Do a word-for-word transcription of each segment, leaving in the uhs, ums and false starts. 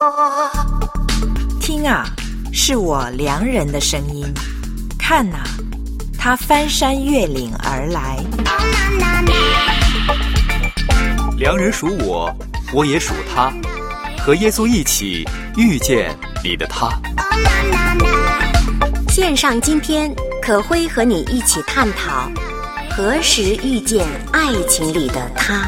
听啊，是我良人的声音；看啊，他翻山越岭而来。 良人属我，我也属他，和耶稣一起遇见你的他。 线上今天，可辉和你一起探讨何时遇见爱情里的他。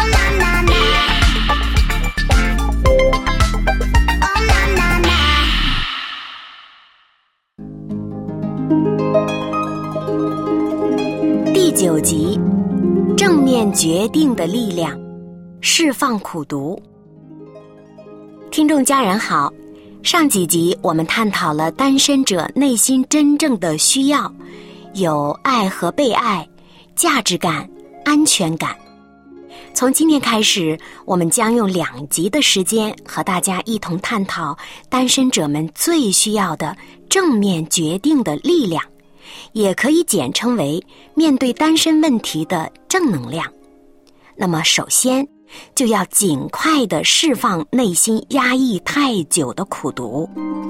第九集，正面决定的力量，释放苦毒。听众家人好，上几集我们探讨了单身者内心真正的需要，有爱和被爱、价值感、安全感。从今天开始，我们将用两集的时间和大家一同探讨单身者们最需要的正面决定的力量，也可以简称为面对单身问题的正能量。那么首先就要尽快地释放内心压抑太久的苦毒。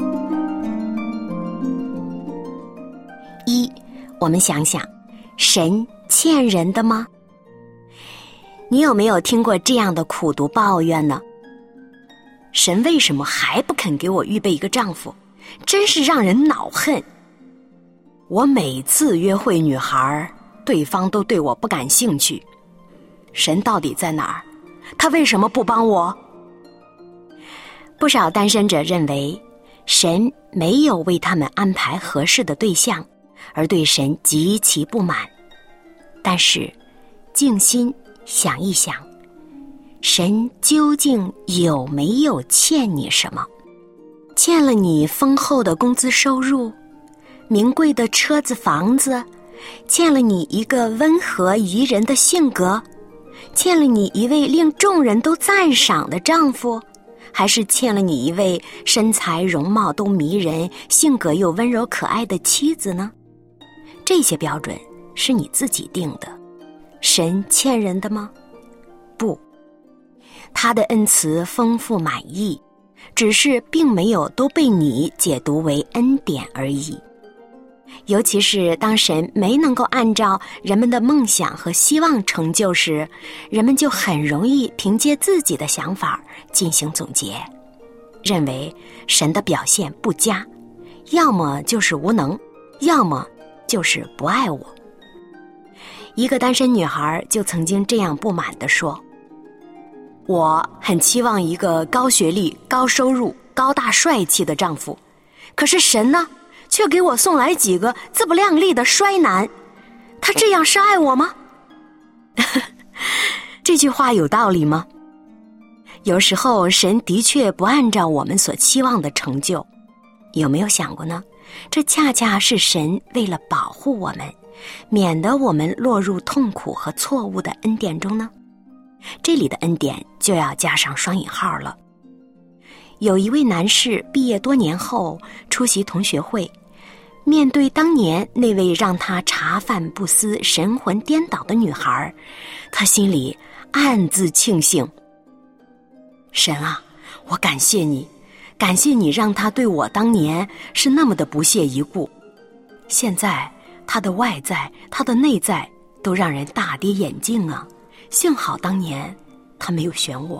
一，我们想想，神欠人的吗？你有没有听过这样的苦毒抱怨呢？神为什么还不肯给我预备一个丈夫？真是让人恼恨。我每次约会女孩，对方都对我不感兴趣。神到底在哪儿？他为什么不帮我？不少单身者认为神没有为他们安排合适的对象，而对神极其不满。但是静心想一想，神究竟有没有欠你什么？欠了你丰厚的工资收入，名贵的车子房子，欠了你一个温和宜人的性格，欠了你一位令众人都赞赏的丈夫，还是欠了你一位身材容貌都迷人、性格又温柔可爱的妻子呢？这些标准是你自己定的，神欠人的吗？不，他的恩慈丰富满意，只是并没有都被你解读为恩典而已。尤其是当神没能够按照人们的梦想和希望成就时，人们就很容易凭借自己的想法进行总结，认为神的表现不佳，要么就是无能，要么就是不爱我。一个单身女孩就曾经这样不满地说，我很期望一个高学历、高收入、高大帅气的丈夫，可是神呢，却给我送来几个自不量力的衰男，他这样是爱我吗？这句话有道理吗？有时候神的确不按照我们所期望的成就，有没有想过呢？这恰恰是神为了保护我们，免得我们落入痛苦和错误的恩典中呢？这里的恩典就要加上双引号了。有一位男士毕业多年后出席同学会，面对当年那位让他茶饭不思、神魂颠倒的女孩，他心里暗自庆幸，神啊，我感谢你，感谢你让他对我当年是那么的不屑一顾，现在他的外在、他的内在都让人大跌眼镜啊！幸好当年他没有选我。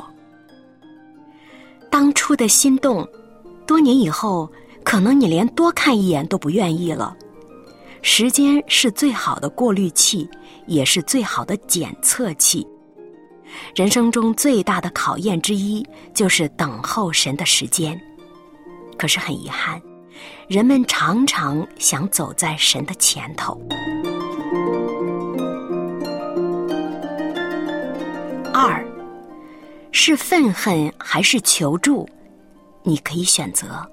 当初的心动，多年以后，可能你连多看一眼都不愿意了。时间是最好的过滤器，也是最好的检测器。人生中最大的考验之一，就是等候神的时间。可是很遗憾，人们常常想走在神的前头。二，是愤恨还是求助，你可以选择。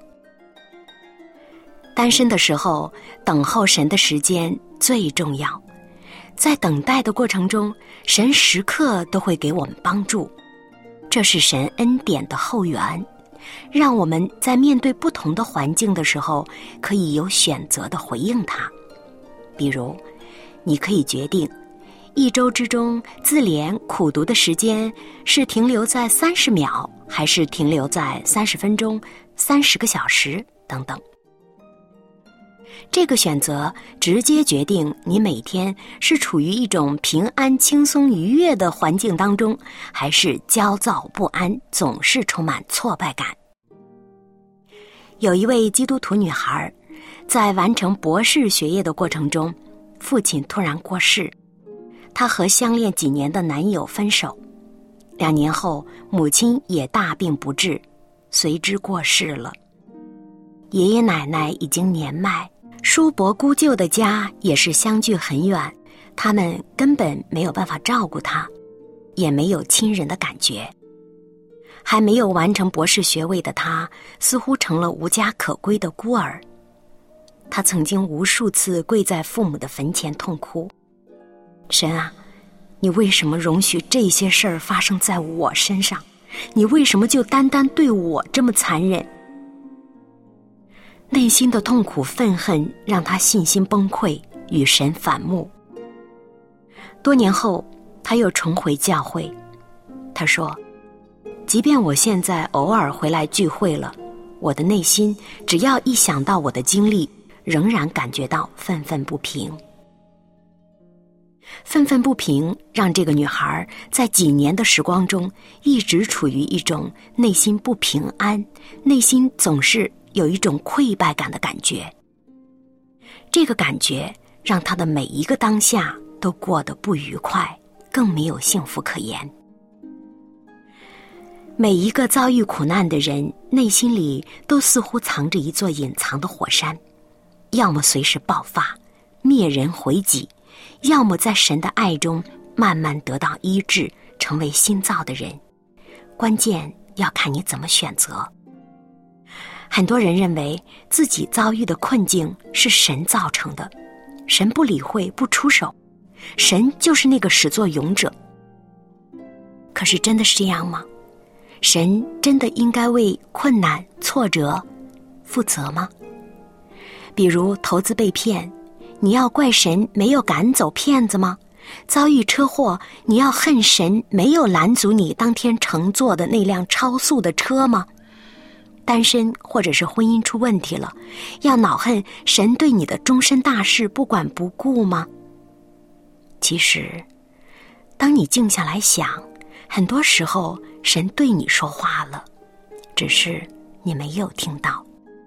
单身的时候，等候神的时间最重要。在等待的过程中，神时刻都会给我们帮助，这是神恩典的后援，让我们在面对不同的环境的时候，可以有选择的回应它。比如，你可以决定一周之中自怜苦读的时间是停留在三十秒，还是停留在三十分钟、三十个小时等等。这个选择直接决定你每天是处于一种平安、轻松、愉悦的环境当中，还是焦躁不安，总是充满挫败感。有一位基督徒女孩，在完成博士学业的过程中，父亲突然过世，她和相恋几年的男友分手，两年后母亲也大病不治，随之过世了。爷爷奶奶已经年迈，叔伯姑舅的家也是相距很远，他们根本没有办法照顾她，也没有亲人的感觉。还没有完成博士学位的她，似乎成了无家可归的孤儿。她曾经无数次跪在父母的坟前痛哭，神啊，你为什么容许这些事儿发生在我身上？你为什么就单单对我这么残忍？内心的痛苦愤恨让她信心崩溃，与神反目。多年后，她又重回教会。她说，即便我现在偶尔回来聚会了，我的内心只要一想到我的经历，仍然感觉到愤愤不平。愤愤不平让这个女孩在几年的时光中一直处于一种内心不平安，内心总是有一种溃败感的感觉。这个感觉让她的每一个当下都过得不愉快，更没有幸福可言。每一个遭遇苦难的人，内心里都似乎藏着一座隐藏的火山，要么随时爆发，灭人毁己，要么在神的爱中慢慢得到医治，成为新造的人。关键要看你怎么选择。很多人认为自己遭遇的困境是神造成的，神不理会，不出手，神就是那个始作俑者。可是真的是这样吗？神真的应该为困难、挫折负责吗？比如投资被骗，你要怪神没有赶走骗子吗？遭遇车祸，你要恨神没有拦阻你当天乘坐的那辆超速的车吗？单身或者是婚姻出问题了，要恼恨神对你的终身大事不管不顾吗？其实，当你静下来想，很多时候神对你说话了，只是你没有听到。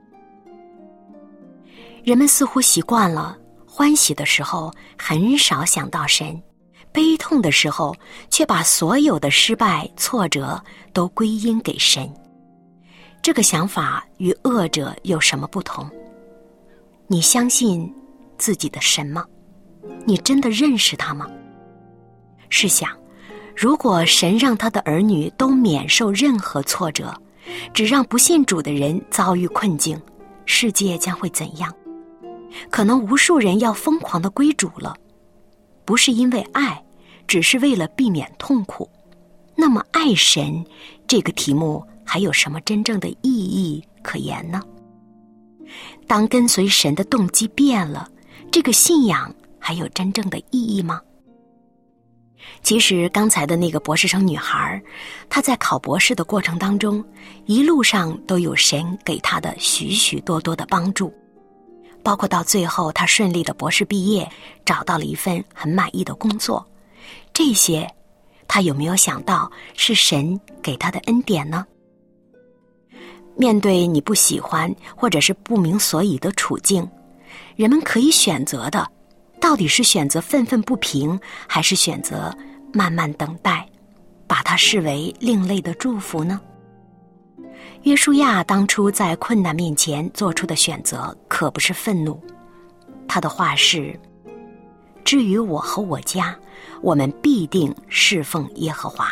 人们似乎习惯了欢喜的时候很少想到神，悲痛的时候却把所有的失败、挫折都归因给神。这个想法与恶者有什么不同？你相信自己的神吗？你真的认识他吗？试想，如果神让他的儿女都免受任何挫折，只让不信主的人遭遇困境，世界将会怎样？可能无数人要疯狂地归主了，不是因为爱，只是为了避免痛苦。那么爱神这个题目还有什么真正的意义可言呢？当跟随神的动机变了，这个信仰还有真正的意义吗？其实刚才的那个博士生女孩，她在考博士的过程当中，一路上都有神给她的许许多多的帮助，包括到最后她顺利的博士毕业，找到了一份很满意的工作。这些她有没有想到是神给她的恩典呢？面对你不喜欢或者是不明所以的处境，人们可以选择的到底是选择愤愤不平，还是选择慢慢等待，把它视为另类的祝福呢？约书亚当初在困难面前做出的选择可不是愤怒，他的话是：至于我和我家，我们必定侍奉耶和华。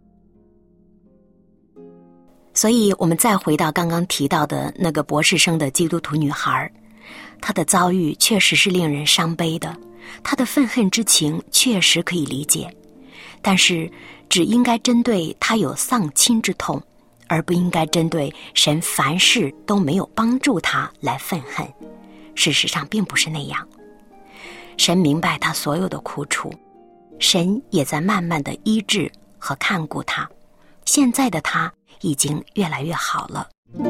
所以我们再回到刚刚提到的那个博士生的基督徒女孩，她的遭遇确实是令人伤悲的，她的愤恨之情确实可以理解，但是只应该针对她有丧亲之痛，而不应该针对神凡事都没有帮助她来愤恨。事实上并不是那样，神明白她所有的苦楚， 神也在慢慢的医治和看顾他，现在的他已经越来越好了。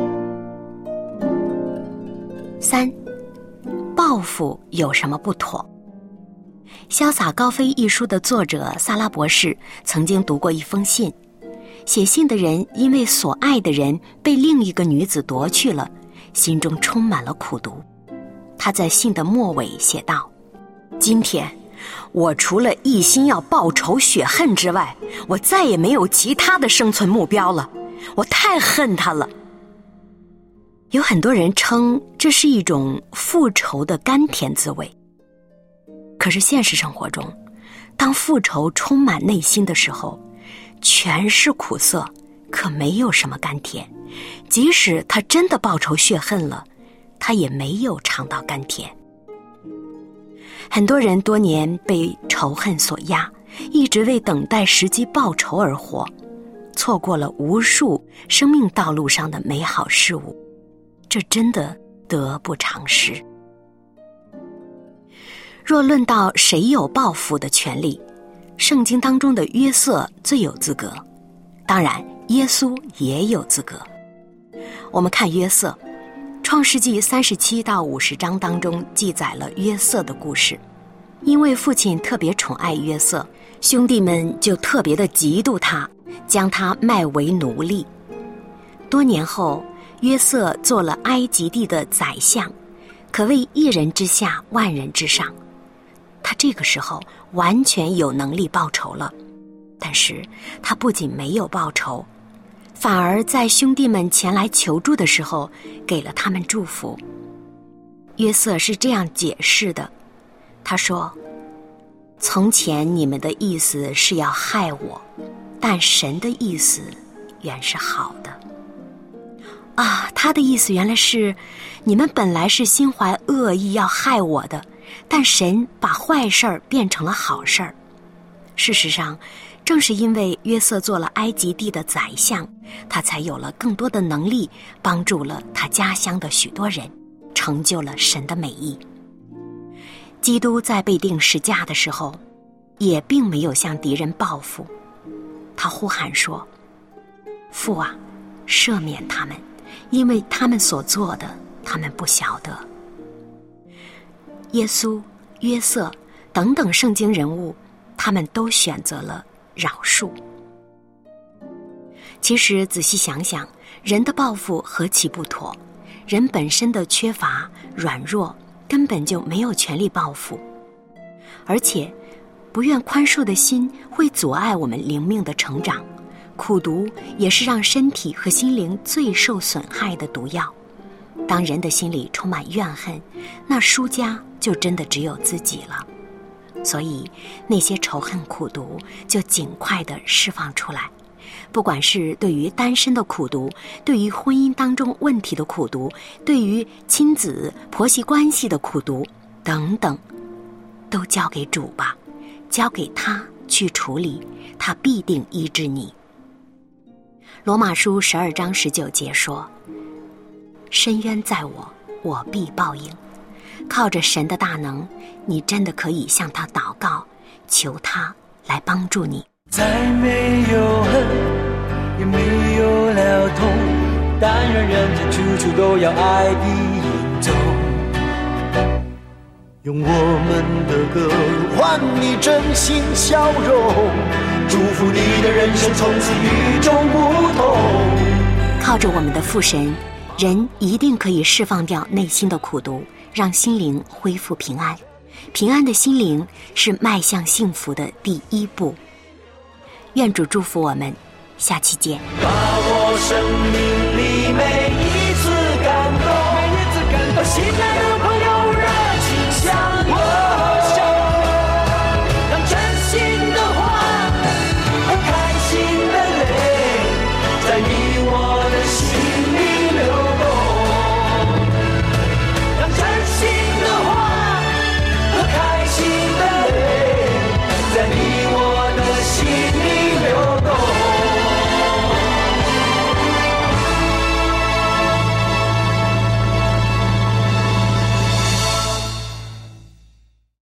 三，报复有什么不妥？《潇洒高飞》一书的作者萨拉博士曾经读过一封信，写信的人因为所爱的人被另一个女子夺去了，心中充满了苦毒。他在信的末尾写道：今天我除了一心要报仇雪恨之外，我再也没有其他的生存目标了，我太恨他了。有很多人称这是一种复仇的甘甜滋味，可是现实生活中，当复仇充满内心的时候，全是苦涩，可没有什么甘甜。即使他真的报仇雪恨了，他也没有尝到甘甜。很多人多年被仇恨所压，一直为等待时机报仇而活，错过了无数生命道路上的美好事物，这真的得不偿失。若论到谁有报复的权利，圣经当中的约瑟最有资格，当然耶稣也有资格。我们看约瑟，创世纪三十七到五十章当中记载了约瑟的故事。因为父亲特别宠爱约瑟，兄弟们就特别的嫉妒他，将他卖为奴隶。多年后，约瑟做了埃及地的宰相，可谓一人之下万人之上。他这个时候完全有能力报仇了，但是他不仅没有报仇，反而在兄弟们前来求助的时候给了他们祝福。约瑟是这样解释的，他说：从前你们的意思是要害我，但神的意思原是好的。啊，他的意思原来是你们本来是心怀恶意要害我的，但神把坏事儿变成了好事儿。事实上，正是因为约瑟做了埃及地的宰相，他才有了更多的能力，帮助了他家乡的许多人，成就了神的美意。基督在被钉十架的时候，也并没有向敌人报复，他呼喊说：父啊，赦免他们，因为他们所做的，他们不晓得。耶稣、约瑟等等圣经人物，他们都选择了饶恕。其实仔细想想，人的报复何其不妥，人本身的缺乏、软弱，根本就没有权利报复。而且不愿宽恕的心会阻碍我们灵命的成长，苦毒也是让身体和心灵最受损害的毒药。当人的心里充满怨恨，那输家就真的只有自己了。所以那些仇恨苦毒就尽快地释放出来，不管是对于单身的苦毒，对于婚姻当中问题的苦毒，对于亲子婆媳关系的苦毒等等，都交给主吧，交给他去处理，他必定医治你。罗马书十二章十九节说：深渊在我，我必报应。靠着神的大能，你真的可以向他祷告，求他来帮助你。 再没有恨，也没有了痛，但愿人间处处都要爱的影踪。用我们的歌换你真心笑容，祝福你的人生从此与众不同。 靠着我们的父神，人一定可以释放掉内心的苦毒，让心灵恢复平安。平安的心灵是迈向幸福的第一步。愿主祝福我们，下期见。 把握生命里每一次感动，每一次感动，心爱的